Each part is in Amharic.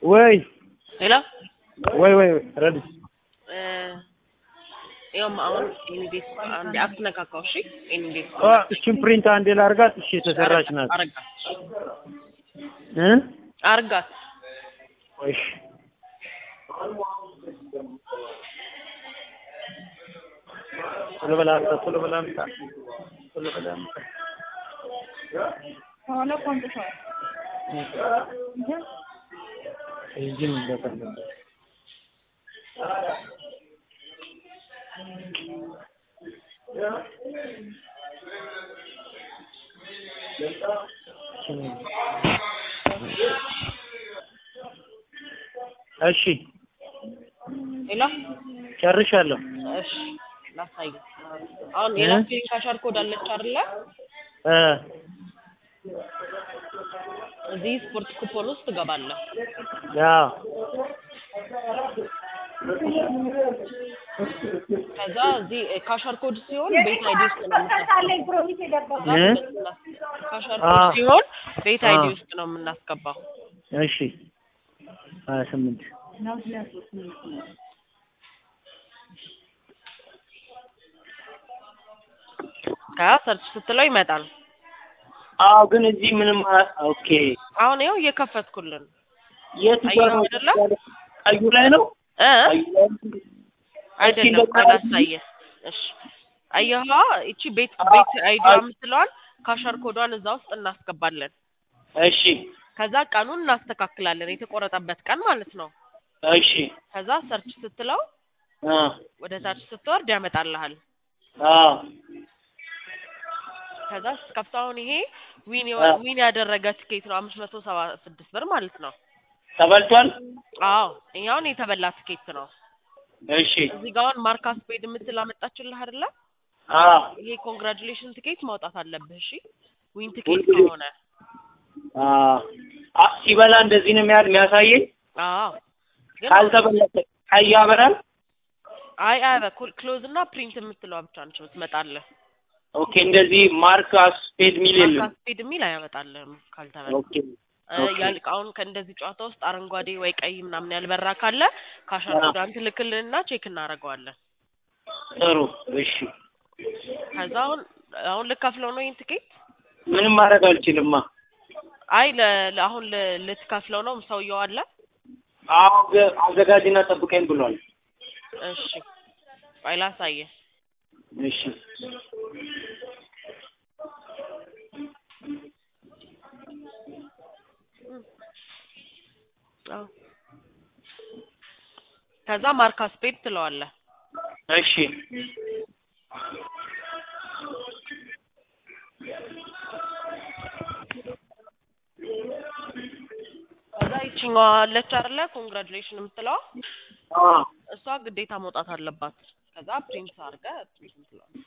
ወይ ሄሎ ወይ ረድ ያው አሁን ኢንዴስ አንድ አክነካካው እሺ ኢንዴስ እቺን ፕሪንት አንዴ ላርጋት እሺ ተሰራች ናት አርጋት እሺ ቶሎ በላምጣ ሆነ ኮንትሾ እንጂን እንደተለ እሺ ሄሎ ጨርሻለሁ እሺ ላሳይ አሁን የላስቲክ ካሻር ኮድ አለች አይደለ እዚህ ስፖርት ኩፖን ውስጥ ትገባለህ ያ ከዛ እዚህ ካሻር ኮድ ሲሆን ቤት አይዲ ውስጥ ነው ካሻር ኮድ ሲሆን ቤት አይዲ ውስጥ ነው የምናስገባው እሺ 28 ሰርች ስትለው ይመጣል አው ግን እዚህ ምንም ኦኬ አሁን ይኸው እየከፈትኩልን የት ይባላል አዩ ላይ ነው አይደለም አላሳየ እሺ አየሃ እቺ ቤት አይዲዋ የምትለዋን ካሸር ኮዷን እዛ ውስጥ እናስገባለን እሺ ከዛ ቀኑን እናስተካክላለን የተቆረጠበት ቀን ማለት ነው እሺ ከዛ ሰርች ስትለው ወደ ታች ስትወርድ ያመጣልሃል ከዛ ስከፍታውን ይሄ ዊን ያደረገ ትኬት ነው 576 ብር ማለት ነው ተበልቷል አዎ ይሄውን የተበላ ትኬት ነው እሺ እዚህ ጋር ማርካስ ፔድ የምትል አመጣችልህ አይደለ ይሄ ኮንግራቹሌሽን ትኬት ማውጣት አለብህ እሺ ዊን ትኬት ከሆነ ሲበላ እንደዚህ ነው የሚያሳየኝ ካልተበላ ያበራል አይ ክሎዝ እና ፕሪንት የምትለው ብቻ ነው ትመጣለህ ኦኬ እንደዚህ ማርካስ ፔድ ሚል የለም ማርካስ ፔድ ሚል አያመጣልህም ካልተበላ ኦኬ ያልቃውን ከእንደዚህ ጨዋታ ውስጥ አረንጓዴ ወይ ቀይ ምናምን ያልበራ ካለ ካሻር ኮዳን ትልክልንና ቼክ እናደርገዋለን ጥሩ እሺ ከዛ አሁን ልከፍለው ነው ይሄን ትኬት ምንም ማድረግ አልችልማ አይ አሁን ልትከፍለው ነው ሰውየው አለ አዘጋጅና ጠብቀኝ ብሏል እሺ ፋይል አሳየ እሺ ከዛ ማርካስ ፔድ ትለዋለህ እሺ ከዛ ይችኛዋ አለች አይደለ ኮንግራቹሌሽን የምትለው እሷ ግዴታ መውጣት አለባት ከዛ ፕሪንት አድርገህ ፕሪንት ትለዋለህ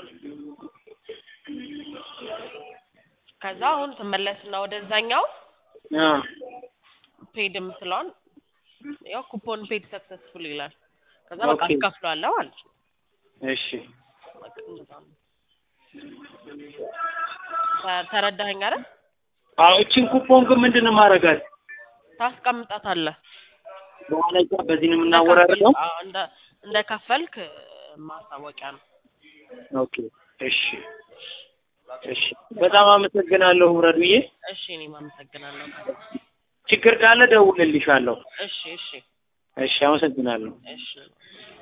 ከዛ አሁን ተመለስና ወደዛኛው ፔድ የምትለውን ያው ኩፖን ፔድ ሰክሰስፉል ይላል ከዛ በቃ ትከፍላለህ ማለት ነው እሺ ተረዳኸኝ አይደል እቺን ኩፖን ግን ምንድነው ማረጋት ታስቀምጣታለህ በኋላ በዚህ ነው የምናወራረደው እንደ ከፈልክ ማሳወቂያ ነው ኦኬ እሺ እሺ በጣም አመሰግናለሁ ረዱዬ እሺ እኔም አመሰግናለሁ ችግር ካለ ደውልልሻለሁ እሺ እሺ አመሰግናለሁ እሺ